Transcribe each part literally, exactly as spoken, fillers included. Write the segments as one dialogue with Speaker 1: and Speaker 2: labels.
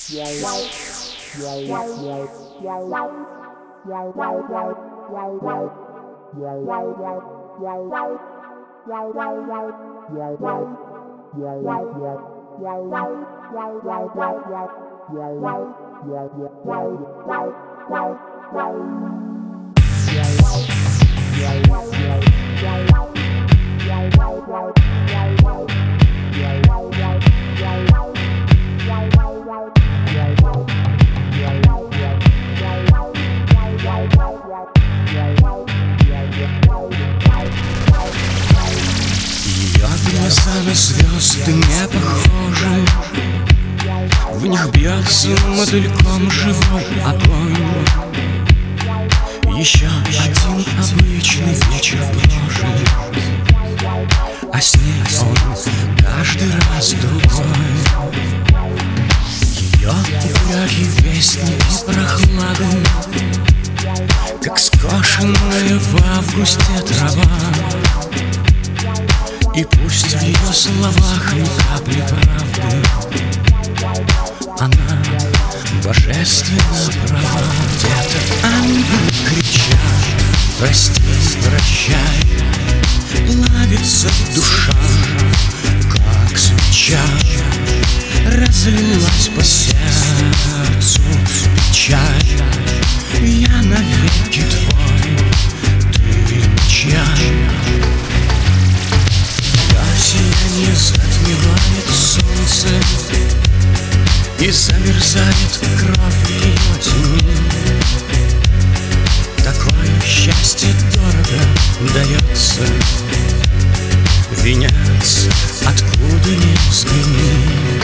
Speaker 1: Глаза на звезды не похожи, в них бьется мотыльком живой огонь. Еще один обычный вечер прожит, а с ней он каждый раз другой. Ее упряги, вестники прохлады, как скошенная в августе трава. И пусть в ее словах ни капли правды, она божественно права. Где-то ангел кричат: прости, прощай. Плавится душа, как свеча, разлилась по сердцу печаль. Я навеки твой, ты ничья. Сияние затмевает солнце, и замерзает кровь ее тени. Такое счастье дорого дается, венец откуда ни взгляни.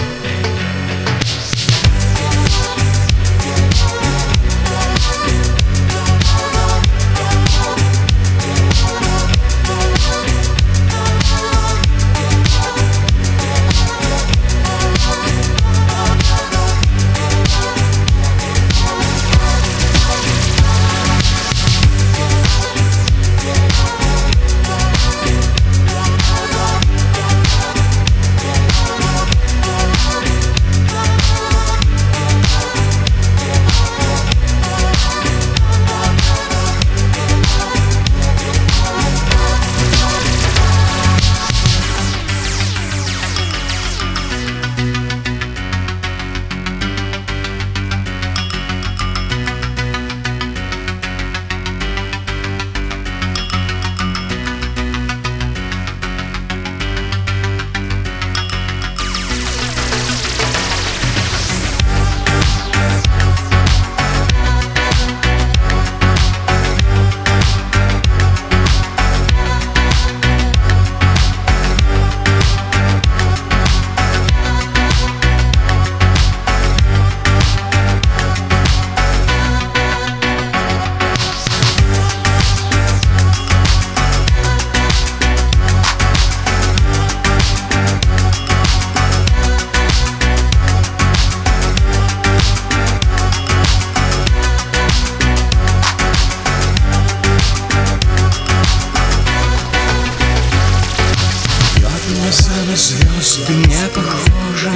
Speaker 1: Глаза на звезды не похожи,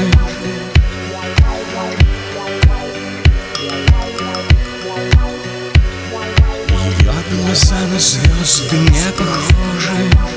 Speaker 1: ее глаза на звезды не похожи.